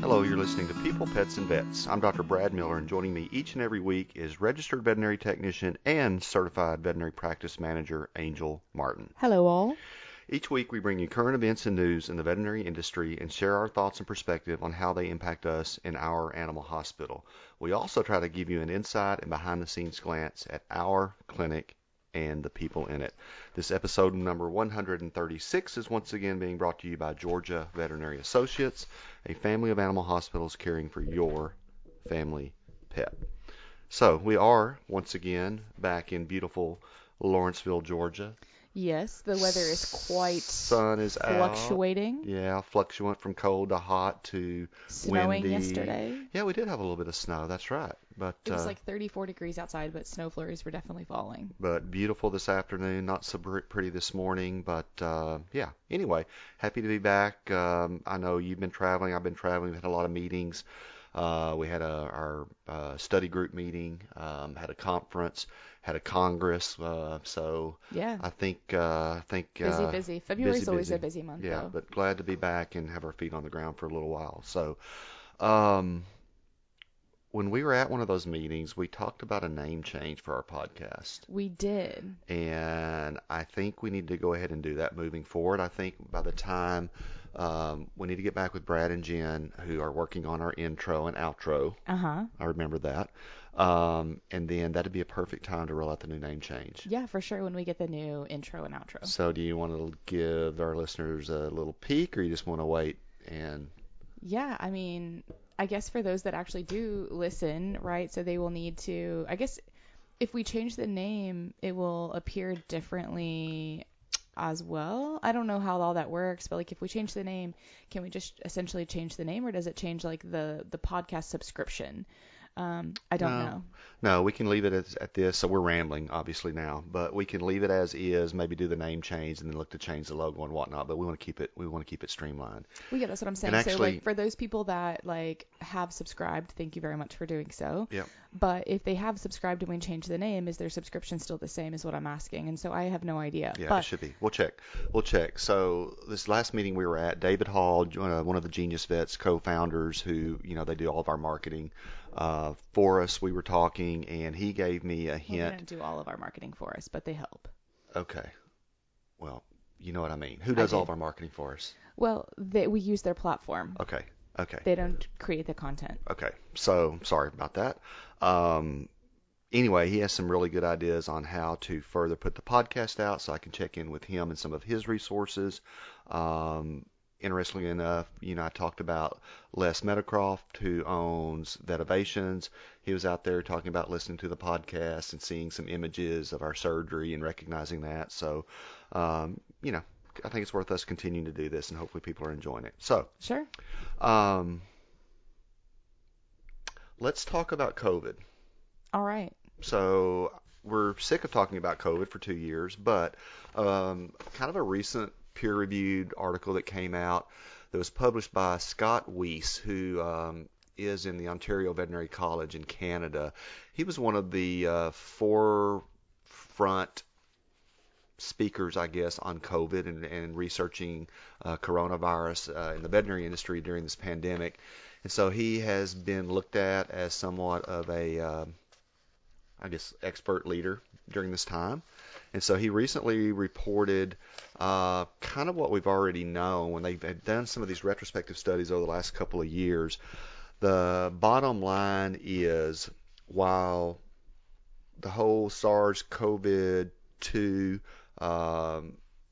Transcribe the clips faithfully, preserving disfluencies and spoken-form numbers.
Hello, you're listening to People, Pets, and Vets. I'm Doctor Brad Miller, and joining me each and every week is registered veterinary technician and certified veterinary practice manager Angel Martin. Hello, all. Each week we bring you current events and news in the veterinary industry and share our thoughts and perspective on how they impact us in our animal hospital. We also try to give you an inside and behind-the-scenes glance at our clinic and the people in it. This episode number one hundred thirty-six is once again being brought to you by Georgia Veterinary Associates, a family of animal hospitals caring for your family pet. So we are once again back in beautiful Lawrenceville, Georgia. Yes, the weather is quite Sun is fluctuating. Out. Yeah, fluctuant from cold to hot to Snowing windy. yesterday. Yeah, we did have a little bit of snow. That's right. But it was uh, like thirty-four degrees outside, but snow flurries were definitely falling. But beautiful this afternoon. Not so pretty this morning, but uh, yeah. Anyway, happy to be back. Um, I know you've been traveling. I've been traveling. We've had a lot of meetings. Uh, we had a, our uh, study group meeting, um, had a conference, had a congress. Uh, so yeah, I think uh, I think busy, uh, busy. February's busy, always busy. a busy month. Yeah, though. But glad to be back and have our feet on the ground for a little while. So um, when we were at one of those meetings, we talked about a name change for our podcast. We did. And I think we need to go ahead and do that moving forward. I think by the time um, we need to get back with Brad and Jen, who are working on our intro and outro. Uh-huh. I remember that. Um, and then that'd be a perfect time to roll out the new name change. Yeah, for sure, when we get the new intro and outro. So do you want to give our listeners a little peek, or you just want to wait and... Yeah, I mean, I guess for those that actually do listen, right, so they will need to, I guess if we change the name, it will appear differently as well. I don't know how all that works, but like if we change the name, can we just essentially change the name, or does it change like the, the podcast subscription? Um, I don't no, know. No, we can leave it as, at this. So we're rambling, obviously, now. But we can leave it as is, maybe do the name change, and then look to change the logo and whatnot. But we want to keep it. We want to keep it streamlined. Well, yeah, that's what I'm saying. Actually, so, like, for those people that like have subscribed, thank you very much for doing so. Yep. But if they have subscribed and we change the name, is their subscription still the same? Is what I'm asking. And so I have no idea. Yeah, but it should be. We'll check. We'll check. So this last meeting we were at, David Hall, uh, one of the Genius Vets co-founders, who you know they do all of our marketing uh, for us. We were talking, and he gave me a hint. Well, they don't do all of our marketing for us, but they help. Okay. Well, you know what I mean. Who does all of our marketing for us? Well, they, we use their platform. Okay. Okay. They don't create the content. Okay. So sorry about that. Um, anyway, he has some really good ideas on how to further put the podcast out, so I can check in with him and some of his resources. Um, interestingly enough, you know, I talked about Les Metacroft, who owns Vetivations. He was out there talking about listening to the podcast and seeing some images of our surgery and recognizing that. So, um, you know, I think it's worth us continuing to do this, and hopefully people are enjoying it. So, sure. Um, let's talk about COVID. All right. So we're sick of talking about COVID for two years, but um, kind of a recent peer-reviewed article that came out that was published by Scott Weiss, who um, is in the Ontario Veterinary College in Canada. He was one of the uh, forefront speakers, I guess, on COVID and, and researching uh, coronavirus uh, in the veterinary industry during this pandemic. And so he has been looked at as somewhat of a, uh, I guess, expert leader during this time. And so he recently reported uh, kind of what we've already known when they've done some of these retrospective studies over the last couple of years. The bottom line is, while the whole SARS-CoV two um,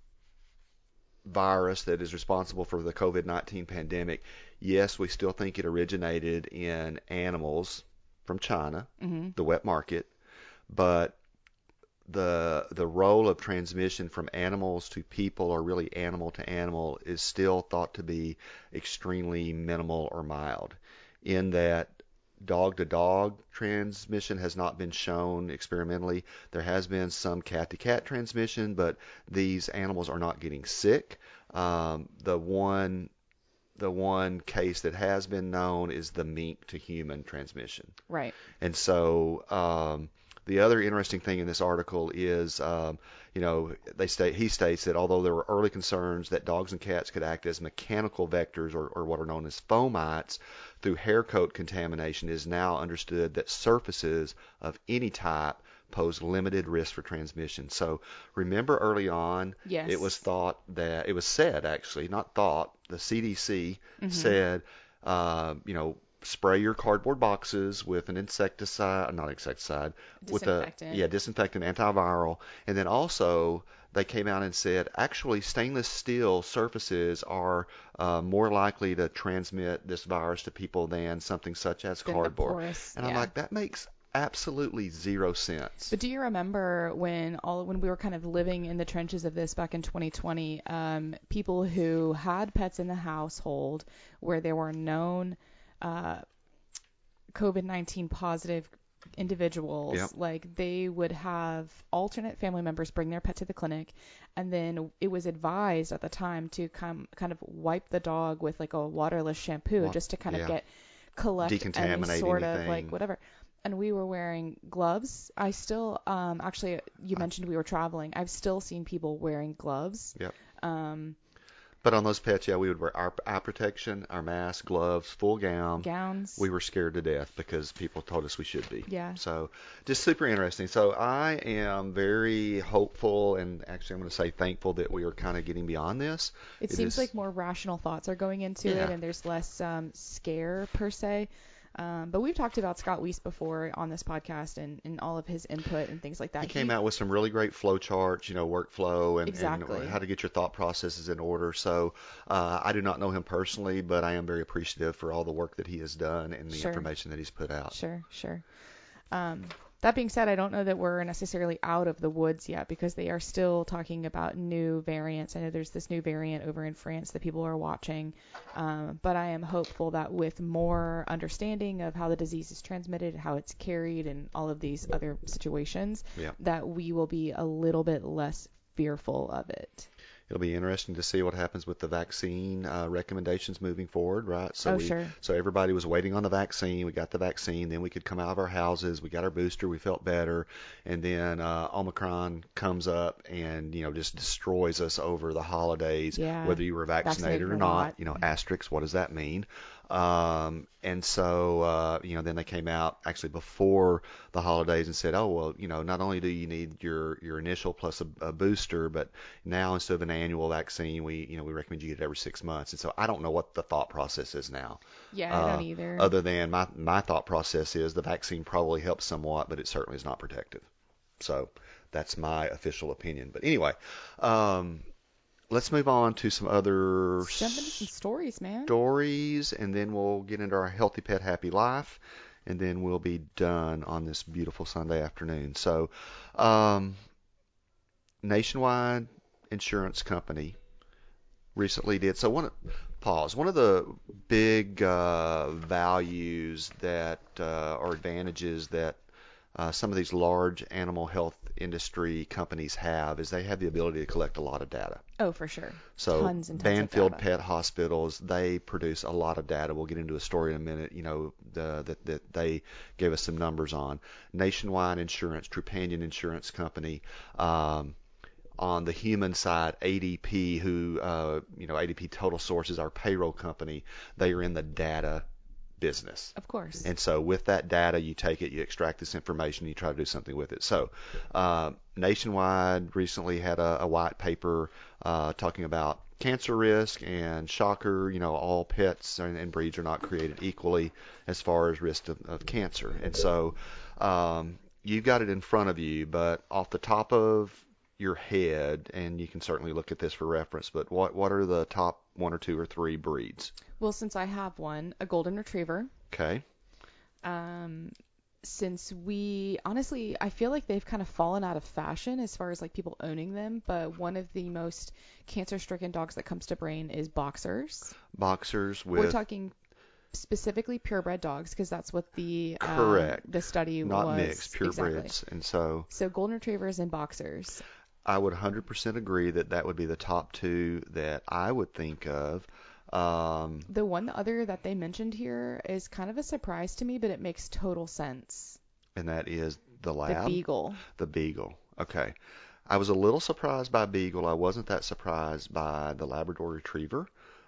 virus that is responsible for the COVID nineteen pandemic, yes, we still think it originated in animals from China, mm-hmm. the wet market, but the the role of transmission from animals to people, or really animal to animal, is still thought to be extremely minimal or mild, in that dog to dog transmission has not been shown experimentally. There has been some cat to cat transmission, but these animals are not getting sick. Um, the one the one case that has been known is the mink to human transmission. Right. And so um, the other interesting thing in this article is, um, you know, they state he states that although there were early concerns that dogs and cats could act as mechanical vectors or, or what are known as fomites through hair coat contamination, it is now understood that surfaces of any type pose limited risk for transmission. So remember early on, Yes. it was thought that, it was said actually, not thought, the C D C Mm-hmm. said, uh, you know, spray your cardboard boxes with an insecticide, not insecticide, with a Disinfectant. yeah disinfectant, antiviral, and then also they came out and said actually stainless steel surfaces are uh, more likely to transmit this virus to people than something such as Than the cardboard. porous, And I'm yeah. like, that makes absolutely zero sense. But do you remember when all when we were kind of living in the trenches of this back in twenty twenty, um, people who had pets in the household where there were known uh, COVID nineteen positive individuals, Yep. like they would have alternate family members bring their pet to the clinic, and then it was advised at the time to come kind of wipe the dog with like a waterless shampoo Wa- just to kind yeah. of get collect any Decontaminate sort of anything. like whatever. And we were wearing gloves. I still, um, actually, you mentioned we were traveling. I've still seen people wearing gloves. Yep. Um, But on those pets, yeah, we would wear our eye protection, our mask, gloves, full gown. gowns. We were scared to death because people told us we should be. Yeah. So just super interesting. So I am very hopeful, and actually I'm going to say thankful that we are kind of getting beyond this. It, It seems is- like more rational thoughts are going into Yeah. it, and there's less um, scare per se. Um, but we've talked about Scott Weiss before on this podcast and, and all of his input and things like that. He came out with some really great flow charts, you know, workflow and, Exactly. and how to get your thought processes in order. So uh, I do not know him personally, but I am very appreciative for all the work that he has done and the Sure. information that he's put out. Sure, sure. Um, that being said, I don't know that we're necessarily out of the woods yet because they are still talking about new variants. I know there's this new variant over in France that people are watching, um, but I am hopeful that with more understanding of how the disease is transmitted, how it's carried, and all of these other situations, Yeah. that we will be a little bit less fearful of it. It'll be interesting to see what happens with the vaccine uh, recommendations moving forward, right? So Oh, we, sure. So everybody was waiting on the vaccine. We got the vaccine, then we could come out of our houses. We got our booster. We felt better, and then uh, Omicron comes up and you know just destroys us over the holidays. Yeah. Whether you were vaccinated, Vaccinated or or not, not. you know, asterisk. What does that mean? Um, and so uh, you know, then they came out actually before the holidays and said, oh well, you know, not only do you need your your initial plus a, a booster, but now instead of an annual vaccine, we you know we recommend you get it every six months. And so I don't know what the thought process is now. Yeah, I Uh, don't either. Other than my my thought process is the vaccine probably helps somewhat, but it certainly is not protective. So that's my official opinion. But anyway, um, let's move on to some other Let's jump into some stories, man. stories, and then we'll get into our healthy pet, happy life, and then we'll be done on this beautiful Sunday afternoon. So, um, Nationwide Insurance Company recently did so. One pause. One of the big uh, values that uh, or advantages that uh, some of these large animal health industry companies have is they have the ability to collect a lot of data. Oh, for sure. So Tons and tons Banfield of data. Pet Hospitals, they produce a lot of data. We'll get into a story in a minute, you know, the, that, that they gave us some numbers on. Nationwide Insurance, Trupanion Insurance Company, um, on the human side, A D P, who, uh, you know, A D P Total Source is our payroll company. They are in the data business. Of course. And so with that data, you take it, you extract this information, you try to do something with it. So uh, Nationwide recently had a, a white paper uh, talking about cancer risk, and shocker, you know, all pets and, and breeds are not created equally as far as risk of, of cancer. And so um, you've got it in front of you, but off the top of your head, and you can certainly look at this for reference, but what what are the top one or two or three breeds? Well, since I have one, a golden retriever. Okay. Um, since we honestly, I feel like they've kind of fallen out of fashion as far as like people owning them. But one of the most cancer-stricken dogs that comes to brain is boxers. Boxers with We're talking specifically purebred dogs because that's what the um, correct, the study not was. mixed, purebreds, Exactly. and so So golden retrievers and boxers. I would one hundred percent agree that that would be the top two that I would think of. Um, The one other that they mentioned here is kind of a surprise to me, but it makes total sense. and that is The The lab? beagle. The beagle. Okay. I was a little surprised by beagle. I wasn't that surprised by the Labrador Retriever.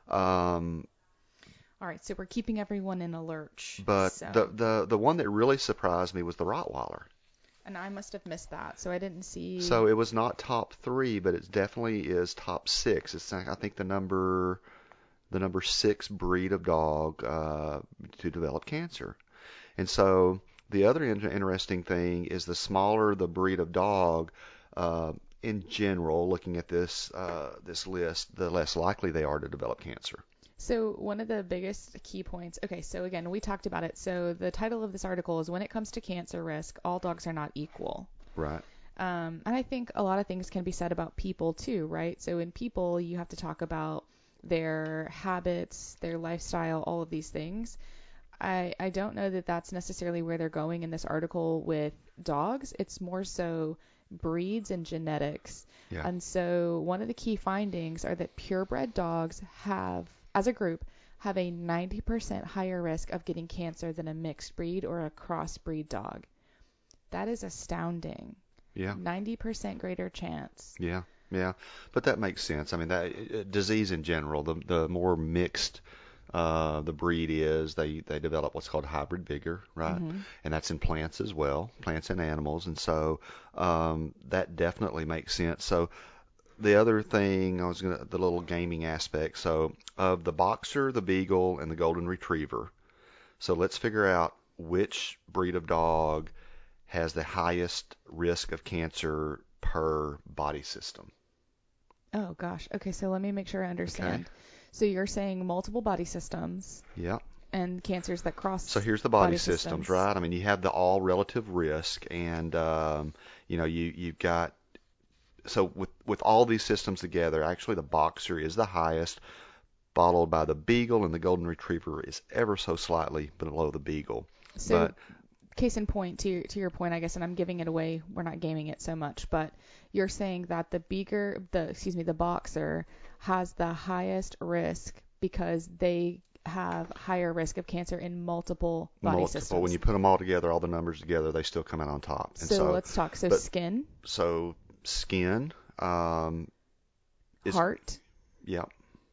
Um, All right, so we're keeping everyone in a lurch. but So, the, the the one that really surprised me was the Rottweiler. and I must have missed that, so I didn't see. So it was not top three, but it definitely is top six. It's I think the number the number six breed of dog uh, to develop cancer. And so the other in- interesting thing is the smaller the breed of dog, uh, in general, looking at this uh, this list, the less likely they are to develop cancer. So one of the biggest key points. Okay, so again, we talked about it. So the title of this article is "When it comes to cancer risk, all dogs are not equal." Right. Um, and I think a lot of things can be said about people too, right? So in people, you have to talk about their habits, their lifestyle, all of these things. I, I don't know that that's necessarily where they're going in this article with dogs. It's more so breeds and genetics. Yeah. And so one of the key findings are that purebred dogs have, as a group, have a ninety percent higher risk of getting cancer than a mixed breed or a crossbreed dog. That is astounding. Yeah. ninety percent greater chance. Yeah. Yeah. But that makes sense. I mean, that uh, disease in general, the the more mixed uh, the breed is, they they develop what's called hybrid vigor, right? Mm-hmm. And that's in plants as well, plants and animals. And so um, that definitely makes sense. So the other thing I was gonna, the little gaming aspect. So of the boxer, the beagle, and the golden retriever. So let's figure out which breed of dog has the highest risk of cancer per body system. Oh gosh. Okay, so let me make sure I understand. Okay. So you're saying multiple body systems Yeah. and cancers that cross So here's the body, body systems, systems. right? I mean, you have the all relative risk, and um, you know, you you've got so with with all these systems together, actually the boxer is the highest, followed by the beagle, and the golden retriever is ever so slightly below the beagle. So But case in point, to your, to your point, I guess, and I'm giving it away. We're not gaming it so much, but you're saying that the beaker, the excuse me, the boxer has the highest risk because they have higher risk of cancer in multiple body multiple, systems. when you put them all together, all the numbers together, they still come out on top. And so, so let's talk. So but- skin, so skin, um, is, heart, yeah.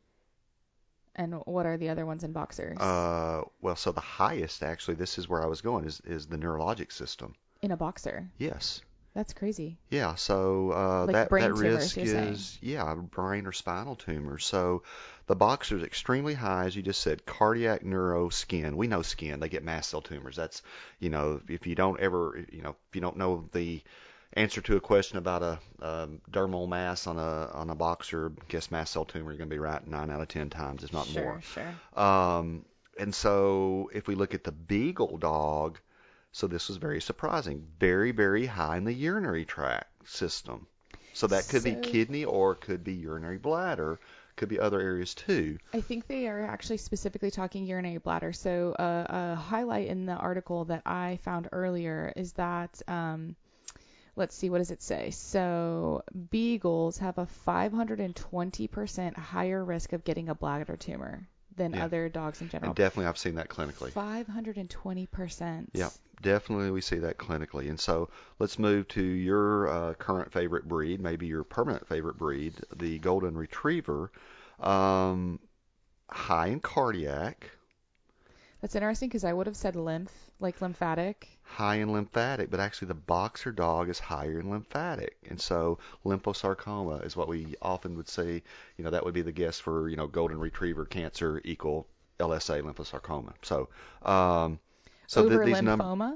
and what are the other ones in boxers? Uh, well, so the highest, actually, this is where I was going, is is the neurologic system. in a boxer. Yes. That's crazy. Yeah, so uh, Like that brain that tumors, risk you're is saying? yeah, brain or spinal tumors. So the boxer is extremely high, as you just said, cardiac, neuro, skin. We know skin; they get mast cell tumors. That's you know, if you don't ever, you know, if you don't know the answer to a question about a, a dermal mass on a on a boxer, guess mast cell tumor, you're going to be right nine out of ten times, if not Sure, more. sure. Um, and so if we look at the beagle dog. So this was very surprising. Very, very high in the urinary tract system. So that could be So- kidney or it could be urinary bladder. Could be other areas too. I think they are actually specifically talking urinary bladder. So uh, a highlight in the article that I found earlier is that, um, let's see, what does it say? So beagles have a five hundred twenty percent higher risk of getting a bladder tumor than Yeah. other dogs in general. And definitely I've seen that clinically. five hundred twenty percent. Yeah, definitely we see that clinically. And so let's move to your uh, current favorite breed, maybe your permanent favorite breed, the golden retriever. Um, high in cardiac, That's interesting because I would have said lymph, like lymphatic. high in lymphatic, but actually the boxer dog is higher in lymphatic. And so lymphosarcoma is what we often would say, you know, that would be the guess for, you know, golden retriever cancer equal L S A lymphosarcoma. So, um, so th- Over these numbers, lymphoma?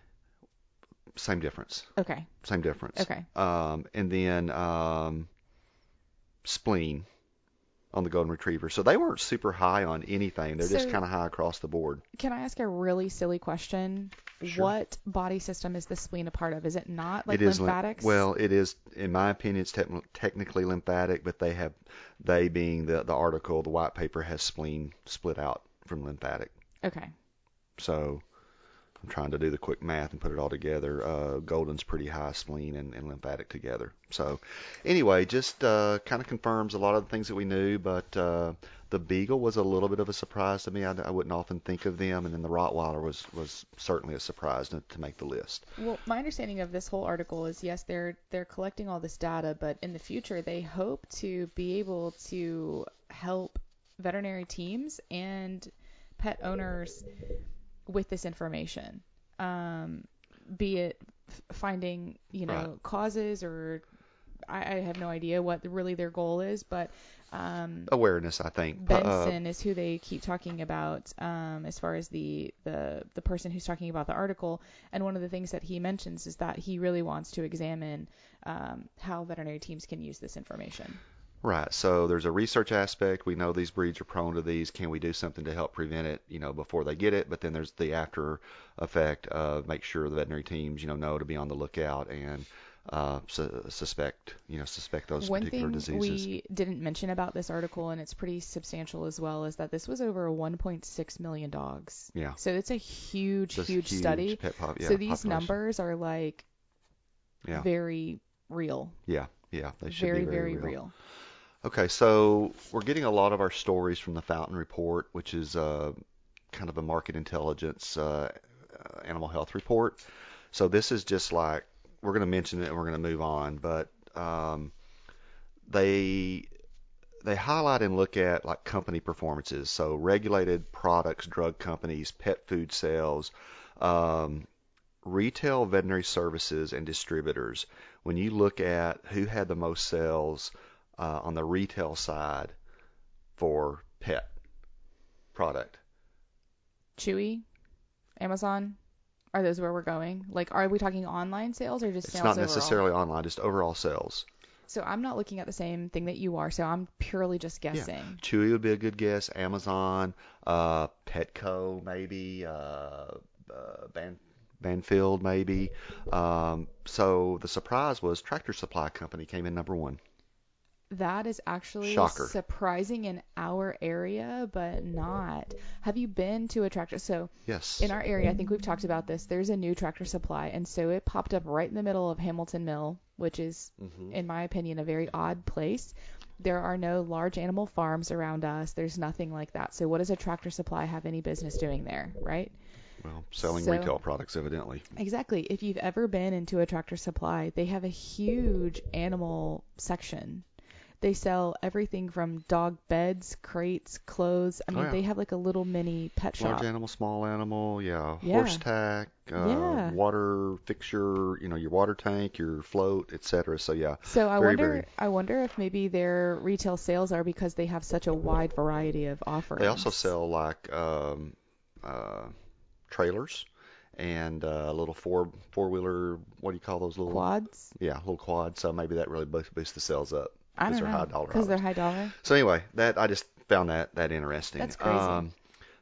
same difference, Okay. same difference. Okay. Um, and then um, spleen on the golden retriever. So they weren't super high on anything. They're just So- kind of high across the board. Can I ask a really silly question? Sure. What body system is the spleen a part of? Is it not like It is lymph- lymphatics? well, it is, in my opinion, it's te- technically lymphatic, but they have, they being the the article, the white paper has spleen split out from lymphatic. Okay. So, I'm trying to do the quick math and put it all together. Uh, Golden's pretty high spleen and, and lymphatic together. So anyway, just uh, kind of confirms a lot of the things that we knew, but uh, the Beagle was a little bit of a surprise to me. I, I wouldn't often think of them, and then the Rottweiler was, was certainly a surprise to, to make the list. Well, my understanding of this whole article is, yes, they're they're collecting all this data, but in the future they hope to be able to help veterinary teams and pet owners with this information, um, be it f- finding, you know, Right. causes, or I, I have no idea what really their goal is, but um, Awareness, I think. Pu- uh, Benson is who they keep talking about, um, as far as the, the the person who's talking about the article. And one of the things that he mentions is that he really wants to examine um, how veterinary teams can use this information. Right. So there's a research aspect. We know these breeds are prone to these. Can we do something to help prevent it, you know, before they get it? But then there's the after effect of make sure the veterinary teams, you know, know to be on the lookout and uh, su- suspect, you know, suspect those One particular thing diseases. we didn't mention about this article, and it's pretty substantial as well, is that this was over one point six million dogs. Yeah. So it's a huge, Just huge, huge study. pet pop, yeah, so these population. numbers are like Yeah. very real. Yeah. Yeah. They should Very, be very, very real. real. Okay, so we're getting a lot of our stories from the Fountain Report, which is uh, kind of a market intelligence uh, uh, animal health report. So this is just like, we're going to mention it and we're going to move on, but um, they they highlight and look at like company performances. So regulated products, drug companies, pet food sales, um, retail veterinary services, and distributors. When you look at who had the most sales uh, on the retail side for pet product. Chewy, Amazon, are those where we're going? Like, are we talking online sales or just It's sales not overall? necessarily online, just overall sales. So I'm not looking at the same thing that you are, so I'm purely just guessing. Yeah. Chewy would be a good guess. Amazon, uh, Petco maybe, uh, uh, Ban- Banfield maybe. Um, so the surprise was Tractor Supply Company came in number one. That is actually Shocker. surprising in our area, but not. Have you been to a tractor? So Yes. in our area, I think we've talked about this. There's a new Tractor Supply, and so it popped up right in the middle of Hamilton Mill, which is, Mm-hmm. in my opinion, a very odd place. There are no large animal farms around us. There's nothing like that. So what does a Tractor Supply have any business doing there, right? Well, selling So- retail products, evidently. Exactly. If you've ever been into a Tractor Supply, they have a huge animal section. They sell everything from dog beds, crates, clothes. I mean, Oh, yeah. they have like a little mini pet shop. Large animal, small animal, yeah. Yeah. Horse tack, uh, Yeah. water fixture, you know, your water tank, your float, et cetera. So yeah, So I very, wonder, very. I wonder if maybe their retail sales are because they have such a wide variety of offerings. They also sell like um, uh, trailers and uh, little four four wheeler. What do you call those little? quads. Yeah, little quads. So maybe that really boosts boosts the sales up. I don't they're know. high dollar Because they're items. high dollar. So anyway, that I just found that that interesting. That's crazy. Um,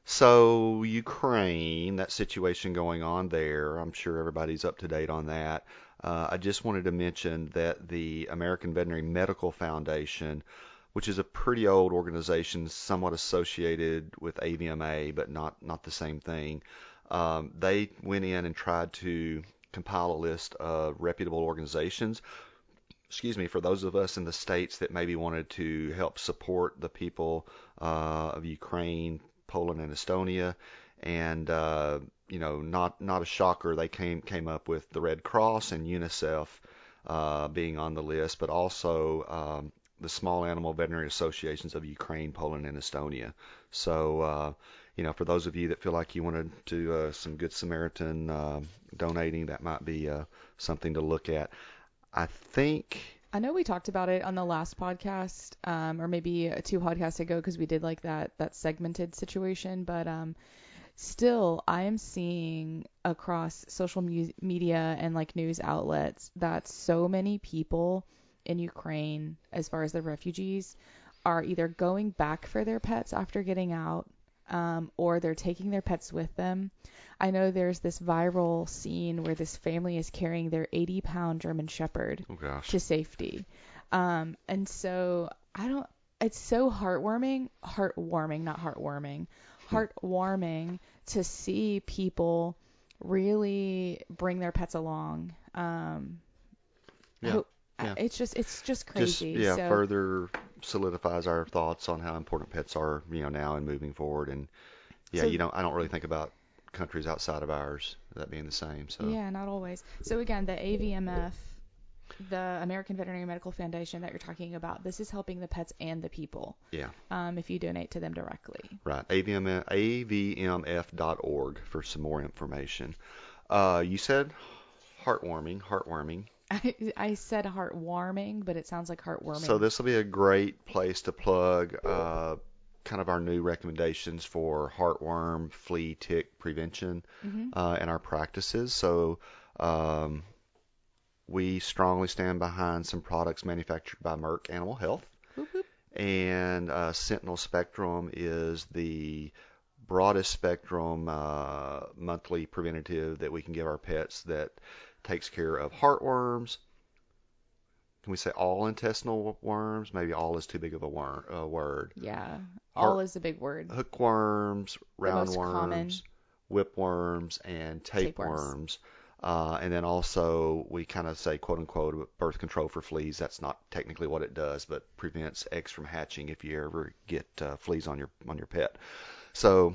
so Ukraine, that situation going on there, I'm sure everybody's up to date on that. Uh, I just wanted to mention that the American Veterinary Medical Foundation, which is a pretty old organization, somewhat associated with A V M A, but not not the same thing. Um, they went in and tried to compile a list of reputable organizations. Excuse me, for those of us in the States that maybe wanted to help support the people uh, of Ukraine, Poland, and Estonia. And, uh, you know, not not a shocker, they came came up with the Red Cross and UNICEF uh, being on the list, but also um, the Small Animal Veterinary Associations of Ukraine, Poland, and Estonia. So, uh, you know, for those of you that feel like you wanted to uh, some Good Samaritan uh, donating, that might be uh, something to look at. I think. I know we talked about it on the last podcast, um, or maybe two podcasts ago, because we did like that that segmented situation. But um, still, I am seeing across social mu- media and like news outlets that so many people in Ukraine, as far as the refugees, are either going back for their pets after getting out, um, or they're taking their pets with them. I know there's this viral scene where this family is carrying their eighty pound German Shepherd Oh gosh. to safety. Um, and so I don't, it's so heartwarming, heartwarming, not heartwarming, heartwarming to see people really bring their pets along. Um, I Yeah. hope, Yeah. it's just it's just Just crazy. yeah, So further solidifies our thoughts on how important pets are, you know, now and moving forward. And yeah, so you know, I don't really think about countries outside of ours that being the same. So yeah, not always. So again, the A V M F, the American Veterinary Medical Foundation that you're talking about, this is helping the pets and the people. yeah, Um, if you donate to them directly. right. A V M F, A V M F dot org for some more information. Uh, you said heartwarming, heartwarming. I, I said heartwarming, but it sounds like So heartwarming. this will be a great place to plug uh, kind of our new recommendations for heartworm, flea, tick prevention Mm-hmm. uh, in our practices. So um, we strongly stand behind some products manufactured by Merck Animal Health, Whoop, whoop. and uh, Sentinel Spectrum is the broadest spectrum uh, monthly preventative that we can give our pets that takes care of heartworms. Can we say all intestinal worms? Maybe all is too big of a wor- uh, word. Yeah, all Heart is a big word. hookworms, The most common, roundworms, whipworms, and tapeworms. tapeworms. Uh, and then also we kind of say quote unquote birth control for fleas. That's not technically what it does, but prevents eggs from hatching if you ever get uh, fleas on your on your pet. So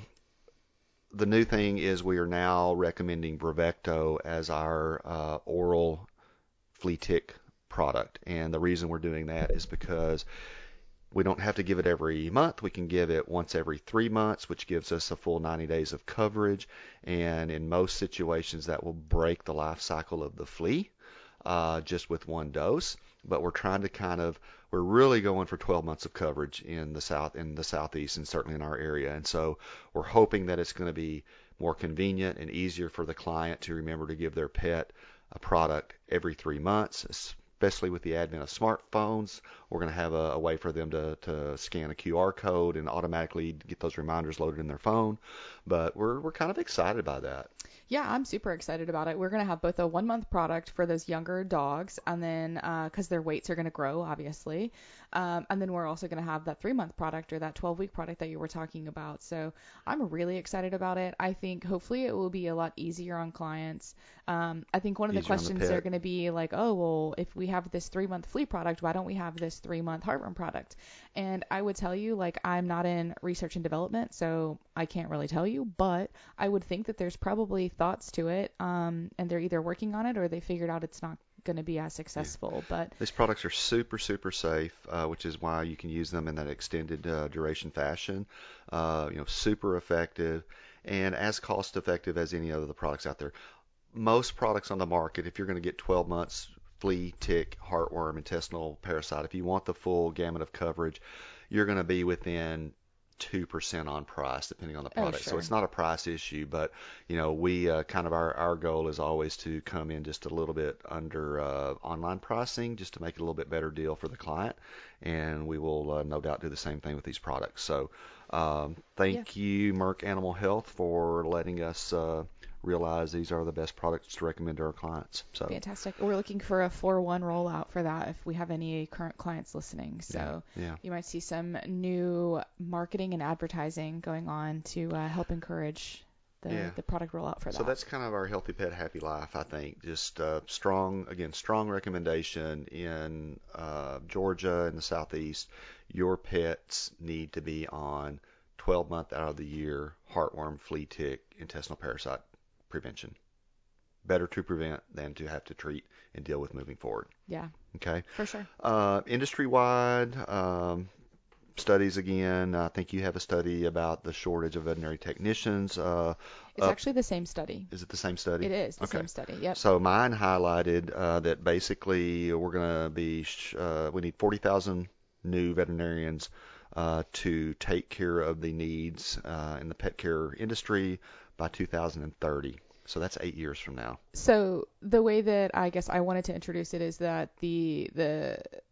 the new thing is we are now recommending Bravecto as our uh, oral flea tick product. And the reason we're doing that is because we don't have to give it every month. We can give it once every three months, which gives us a full ninety days of coverage. And in most situations, that will break the life cycle of the flea uh, just with one dose. But we're trying to kind of, we're really going for twelve months of coverage in the south, in the southeast, and certainly in our area. And so we're hoping that it's going to be more convenient and easier for the client to remember to give their pet a product every three months, especially with the advent of smartphones. We're going to have a, a way for them to, to scan a Q R code and automatically get those reminders loaded in their phone. But we're, we're kind of excited by that. Yeah, I'm super excited about it. We're going to have both a one month product for those younger dogs, and then because uh, their weights are going to grow, obviously. Um, and then we're also going to have that three month product or that twelve week product that you were talking about. So I'm really excited about it. I think hopefully it will be a lot easier on clients. Um, I think one of the Easier on the questions are pet. going to be like, oh, well, if we have this three month flea product, why don't we have this three month heartworm product? And I would tell you, like, I'm not in research and development, so I can't really tell you, but I would think that there's probably thoughts to it, um, and they're either working on it or they figured out it's not going to be as Yeah. successful. But These products are super, super safe, uh, which is why you can use them in that extended uh, duration fashion. Uh, you know, super effective and as cost effective as any other of the products out there. Most products on the market, if you're going to get twelve months flea, tick, heartworm, intestinal parasite, if you want the full gamut of coverage, you're going to be within two percent on price depending on the oh, product. So sure. it's not a price issue, but you know, we uh, kind of our, our goal is always to come in just a little bit under uh, online pricing just to make it a little bit better deal for the client. And we will uh, no doubt do the same thing with these products. So um, thank Yeah. you, Merck Animal Health, for letting us uh, realize these are the best products to recommend to our clients. So Fantastic. We're looking for a four one rollout for that if we have any current clients listening. So yeah, yeah. you might see some new marketing and advertising going on to uh, help encourage the, Yeah. the product rollout for So that. that's kind of our healthy pet, happy life, I think. Just uh, strong, again, strong recommendation in uh, Georgia and the southeast. Your pets need to be on twelve month out of the year heartworm, flea, tick, intestinal parasite prevention. Better to prevent than to have to treat and deal with moving forward. Yeah, Okay. for sure. Uh, industry-wide, um, studies again. I think you have a study about the shortage of veterinary technicians. Uh, It's up, actually the same study. is it the same study? It is the Okay. same study. Yep. So mine highlighted uh, that basically we're going to be sh- uh, we need forty thousand new veterinarians uh, to take care of the needs uh, in the pet care industry by two thousand thirty. So that's eight years from now. So the way that I guess I wanted to introduce it is that the the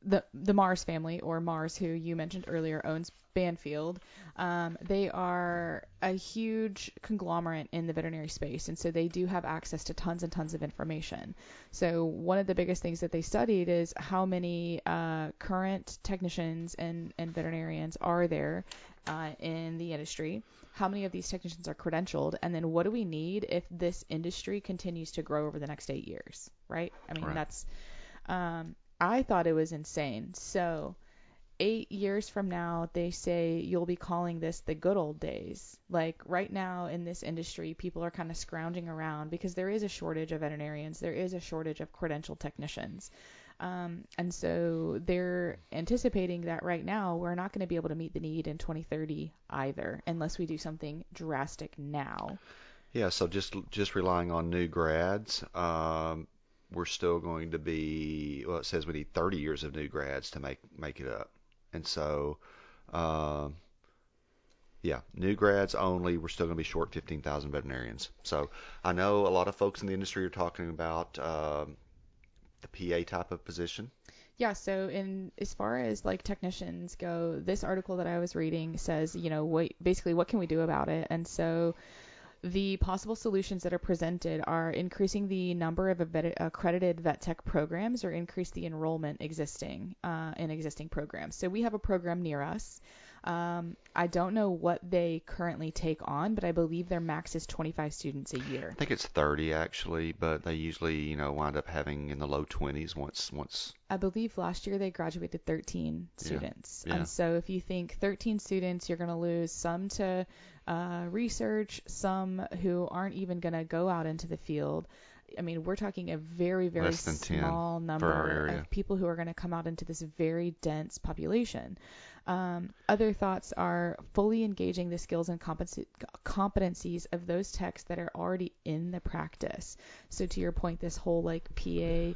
the the Mars family, or Mars, who you mentioned earlier, owns Banfield. Um, they are a huge conglomerate in the veterinary space, and so they do have access to tons and tons of information. So one of the biggest things that they studied is how many uh, current technicians and, and veterinarians are there uh, in the industry. How many of these technicians are credentialed, and then what do we need if this industry continues to grow over the next eight years, right? I mean, Right. that's, um, I thought it was insane. So eight years from now, they say you'll be calling this the good old days. Like right now in this industry, people are kind of scrounging around because there is a shortage of veterinarians. There is a shortage of credentialed technicians. Um, and so they're anticipating that right now we're not going to be able to meet the need in twenty thirty either, unless we do something drastic now. Yeah, so just just relying on new grads, um, we're still going to be, well, it says we need thirty years of new grads to make make it up. And so, um, yeah, new grads only, we're still going to be short fifteen thousand veterinarians. So I know a lot of folks in the industry are talking about um, the P A type of position. Yeah, so in as far as like technicians go, this article that I was reading says, you know, what basically what can we do about it? And so the possible solutions that are presented are increasing the number of vet- accredited vet tech programs, or increase the enrollment existing uh, in existing programs. So we have a program near us. Um, I don't know what they currently take on, but I believe their max is twenty-five students a year. I think it's thirty actually, but they usually, you know, wind up having in the low twenties once once. I believe last year they graduated thirteen Yeah. students. Yeah. And so if you think thirteen students, you're going to lose some to uh, research, some who aren't even going to go out into the field. I mean, we're talking a very, very Less than ten small for our number area. of people who are going to come out into this very dense population. Um, other thoughts are fully engaging the skills and competency, competencies of those techs that are already in the practice. So to your point, this whole like P A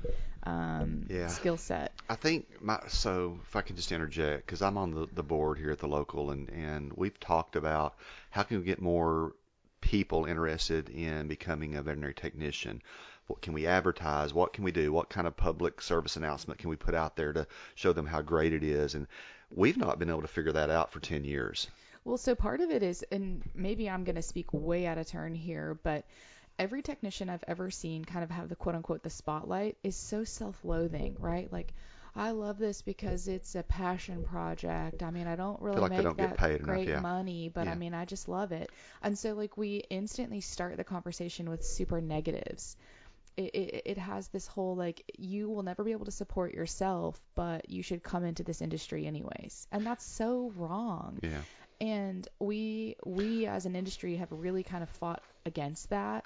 um, Yeah. skill set. I think my, so if I can just interject, because I'm on the, the board here at the local, and, and we've talked about how can we get more people interested in becoming a veterinary technician. What can we advertise? What can we do? What kind of public service announcement can we put out there to show them how great it is? And we've not been able to figure that out for ten years. Well, so part of it is, and maybe I'm going to speak way out of turn here, but every technician I've ever seen kind of have the quote unquote the spotlight is so self-loathing, right? Like, I love this because it's a passion project. I mean, I don't really like they make don't get that paid enough, great yeah. money, but I Yeah. mean, I just love it. And so like we instantly start the conversation with super negatives. It, it, it has this whole like, you will never be able to support yourself, but you should come into this industry anyways. And that's so wrong. Yeah. And we we as an industry have really kind of fought against that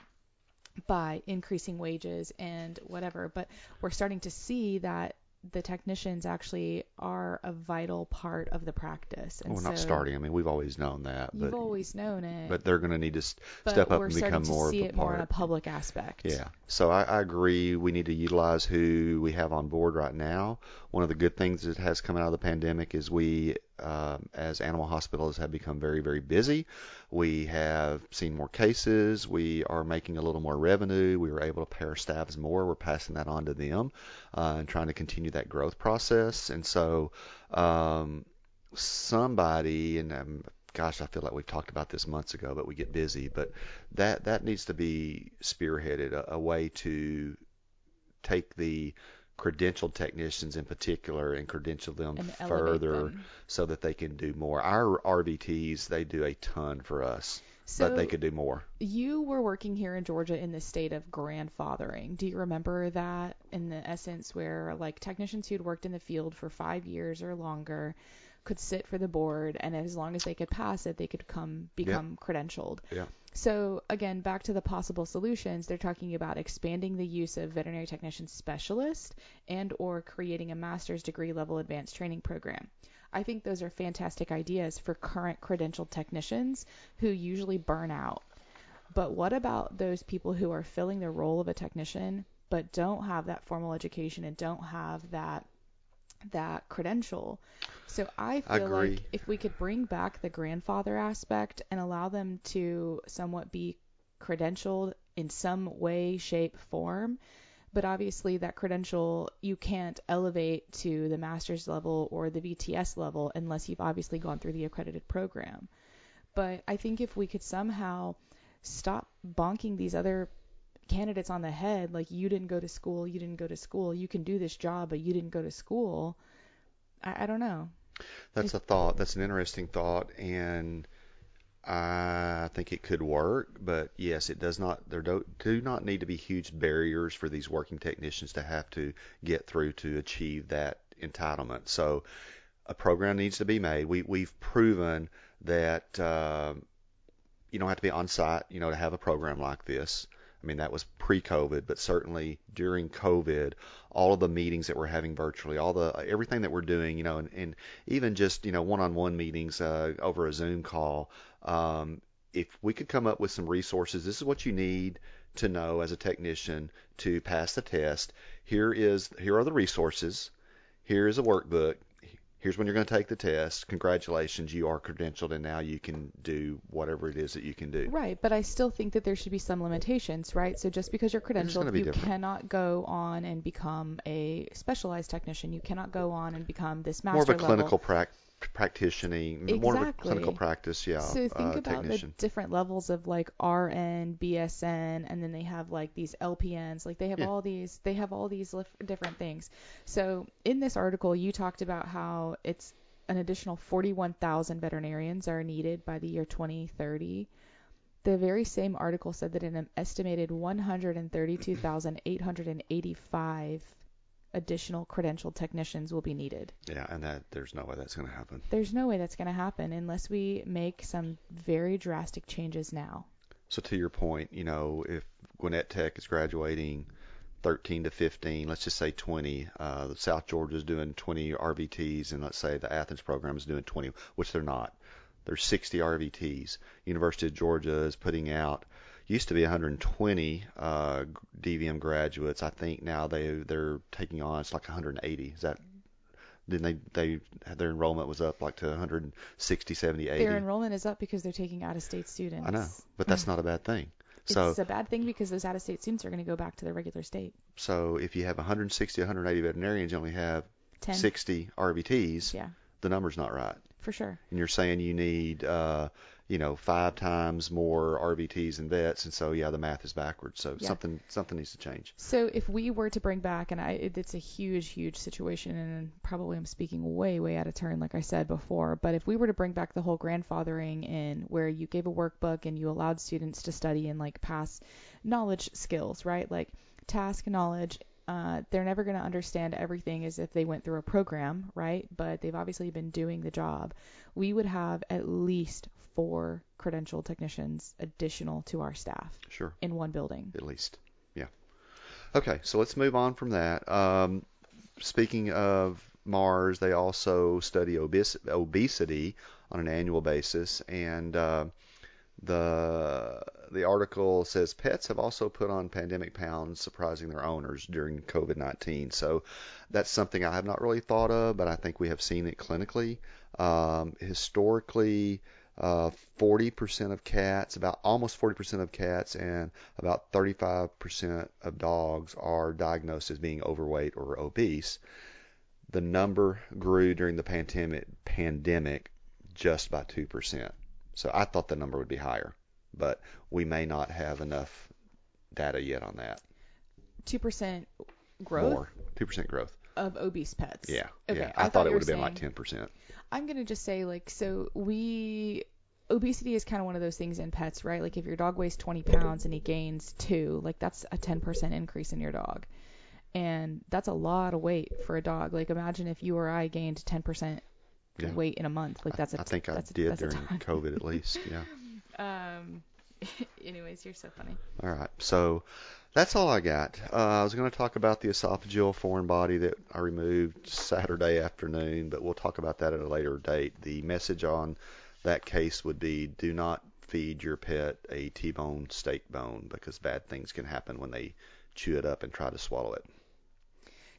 by increasing wages and whatever. But we're starting to see that the technicians actually are a vital part of the practice. And Well, so not starting. I mean, we've always known that, you've but always known it. but they're going to need to s- but step up we're and starting become to more see of a it more in a part. public aspect. Yeah. So I, I agree. We need to utilize who we have on board right now. One of the good things that has come out of the pandemic is we, um, as animal hospitals, have become very, very busy. We have seen more cases. We are making a little more revenue. We were able to pay our staffs more. We're passing that on to them uh, and trying to continue that growth process. And so um, somebody, and um, gosh, I feel like we've talked about this months ago, but we get busy. But that that needs to be spearheaded, a, a way to take the credentialed technicians in particular and credential them And elevate further them. so that they can do more. Our R V Ts, they do a ton for us, So but they could do more. you were working here in Georgia in the state of grandfathering. Do you remember that, in the essence where like technicians who'd worked in the field for five years or longer could sit for the board, and as long as they could pass it, they could come become credentialed? Yeah. So again, back to the possible solutions, they're talking about expanding the use of veterinary technician specialist and or creating a master's degree level advanced training program. I think those are fantastic ideas for current credentialed technicians who usually burn out. But what about those people who are filling the role of a technician but don't have that formal education and don't have that that credential? So I feel Agree. like if we could bring back the grandfather aspect and allow them to somewhat be credentialed in some way, shape, form, But obviously that credential you can't elevate to the master's level or the V T S level unless you've obviously gone through the accredited program. But I think if we could somehow stop bonking these other candidates on the head, like you didn't go to school, you didn't go to school, you can do this job, but you didn't go to school. I, I don't know. That's a thought. That's an interesting thought, and I think it could work. But yes, it does not. There do, do not need to be huge barriers for these working technicians to have to get through to achieve that entitlement. So a program needs to be made. We we've proven that uh, you don't have to be on site, you know, to have a program like this. I mean, that was pre-COVID, but certainly during COVID, all of the meetings that we're having virtually, all the everything that we're doing, you know, and, and even just, you know, one-on-one meetings uh, over a Zoom call, um, if we could come up with some resources, this is what you need to know as a technician to pass the test. Here is here are the resources. Here is a workbook. Here's when you're going to take the test. Congratulations, you are credentialed, and now you can do whatever it is that you can do. Right, but I still think that there should be some limitations, right? So just because you're credentialed, you different. cannot go on and become a specialized technician. You cannot go on and become this master More of a level. clinical prac practitioning, Exactly. more of a clinical practice, yeah. So think uh, about technician. the different levels of like R N, B S N, and then they have like these L P Ns. Like they have Yeah. all these, they have all these lif- different things. So in this article, you talked about how it's an additional forty-one thousand veterinarians are needed by the year twenty thirty. The very same article said that an estimated one hundred thirty-two thousand eight hundred eighty-five additional credentialed technicians will be needed. Yeah, and that there's no way that's going to happen. There's no way that's going to happen unless we make some very drastic changes now. So to your point, you know, if Gwinnett Tech is graduating thirteen to fifteen, let's just say twenty, uh, South Georgia is doing twenty R V Ts, and let's say the Athens program is doing twenty, which they're not. There's sixty R V Ts. University of Georgia is putting out, used to be one hundred twenty uh, D V M graduates. I think now they they're taking on, it's like one hundred eighty. Is that? Then they they their enrollment was up like to one hundred sixty, seventy, eighty. Their enrollment is up because they're taking out-of-state students. I know, but that's not a bad thing. So it's a bad thing because those out-of-state students are going to go back to their regular state. So if you have one hundred sixty, one hundred eighty veterinarians, you only have ten. sixty R V Ts. Yeah, The number's not right. for sure. And you're saying you need, uh, you know, five times more R V Ts and vets, and so yeah, the math is backwards. So Yeah. something something needs to change. So if we were to bring back, and I, it, it's a huge, huge situation, and probably I'm speaking way, way out of turn, like I said before, but if we were to bring back the whole grandfathering in where you gave a workbook and you allowed students to study and like pass knowledge skills, right? Like task knowledge, uh, they're never going to understand everything as if they went through a program, right? But they've obviously been doing the job. We would have at least four credentialed technicians additional to our staff Sure. in one building. At least. Yeah. Okay, so let's move on from that. Um, speaking of Mars, they also study obes- obesity on an annual basis, and uh, the the article says pets have also put on pandemic pounds, surprising their owners during COVID nineteen. So that's something I have not really thought of, but I think we have seen it clinically. Um, historically, uh, forty percent of cats, about almost forty percent of cats, and about thirty-five percent of dogs are diagnosed as being overweight or obese. The number grew during the pandemic, pandemic just by two percent. So I thought the number would be higher, but we may not have enough data yet on that. two percent growth More, two percent growth. of obese pets. Yeah, Okay, yeah. I I, thought thought you it were would have been like saying- ten percent. I'm going to just say, like, so we, obesity is kind of one of those things in pets, right? Like if your dog weighs twenty pounds and he gains two, like that's a ten percent increase in your dog. And that's a lot of weight for a dog. Like imagine if you or I gained ten percent Yeah. weight in a month. Like that's a I think I that's a- did that's a during ton. COVID at least. Yeah. Um, anyways, you're so funny. All right. So that's all I got. Uh, I was going to talk about the esophageal foreign body that I removed Saturday afternoon, but we'll talk about that at a later date. The message on that case would be do not feed your pet a T-bone steak bone because bad things can happen when they chew it up and try to swallow it.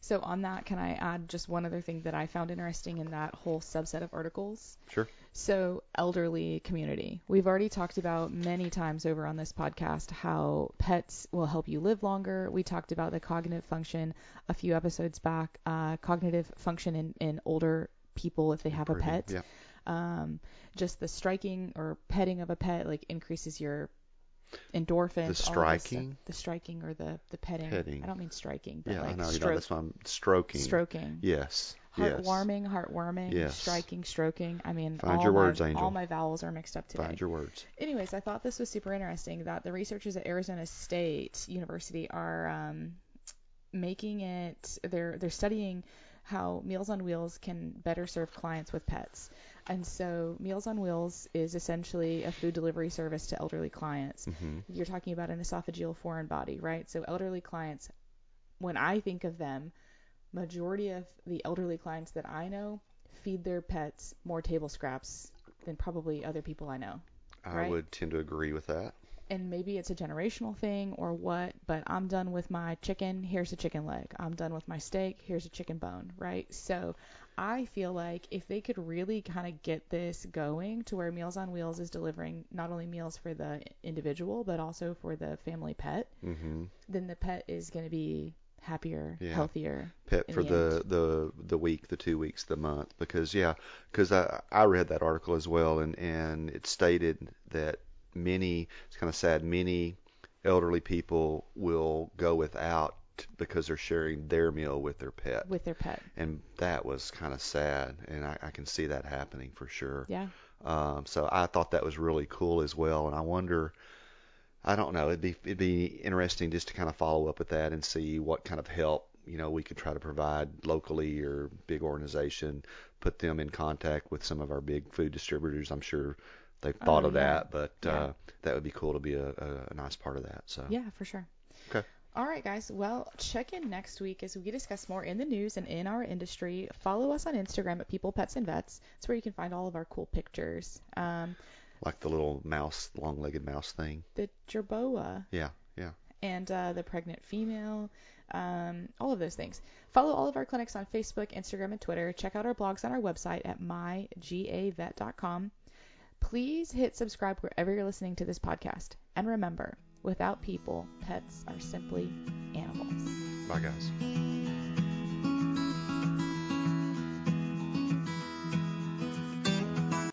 So on that, can I add just one other thing that I found interesting in that whole subset of articles? Sure. So elderly community. We've already talked about many times over on this podcast how pets will help you live longer. We talked about the cognitive function a few episodes back, uh, cognitive function in, in older people if they have Improving, a pet. yeah. Um, just the striking or petting of a pet like increases your endorphins. The all of this striking? stuff. The striking or the, the petting. Petting. I don't mean striking, but Yeah, like I know. You know, stroke, that's why I'm stroking. stroking. Yes. Heartwarming, heartwarming, Yes. striking, stroking. I mean, Find all your my, words, Angel. all my vowels are mixed up today. Find your words. Anyways, I thought this was super interesting that the researchers at Arizona State University are um, making it. They're they're studying how Meals on Wheels can better serve clients with pets. And so Meals on Wheels is essentially a food delivery service to elderly clients. Mm-hmm. You're talking about an esophageal foreign body, right? So elderly clients, when I think of them, majority of the elderly clients that I know feed their pets more table scraps than probably other people I know. I right? would tend to agree with that. And maybe it's a generational thing or what, but I'm done with my chicken, here's a chicken leg. I'm done with my steak, here's a chicken bone, right? So I feel like if they could really kind of get this going to where Meals on Wheels is delivering not only meals for the individual, but also for the family pet, Mm-hmm. then the pet is going to be happier, Yeah. healthier. Pet in for the the, end. the the week, the two weeks, the month. Because, yeah, because I, I read that article as well, and, and it stated that many, it's kind of sad, many elderly people will go without because they're sharing their meal with their pet. With their pet. And that was kind of sad, and I, I can see that happening for sure. Yeah. Um, so I thought that was really cool as well, and I wonder, I don't know, it'd be it'd be interesting just to kind of follow up with that and see what kind of help, you know, we could try to provide locally or big organization, put them in contact with some of our big food distributors. I'm sure they've thought Oh, of yeah. that, but Yeah. uh, that would be cool to be a, a, a nice part of that. So Yeah, for sure. Okay. All right, guys. Well, check in next week as we discuss more in the news and in our industry. Follow us on Instagram at People, Pets, and Vets. It's where you can find all of our cool pictures. Um, like the little mouse, long-legged mouse thing. the jerboa Yeah, yeah. and uh, the pregnant female, um, all of those things. Follow all of our clinics on Facebook, Instagram, and Twitter. Check out our blogs on our website at my ga vet dot com. Please hit subscribe wherever you're listening to this podcast. And remember, without people, pets are simply animals. Bye, guys.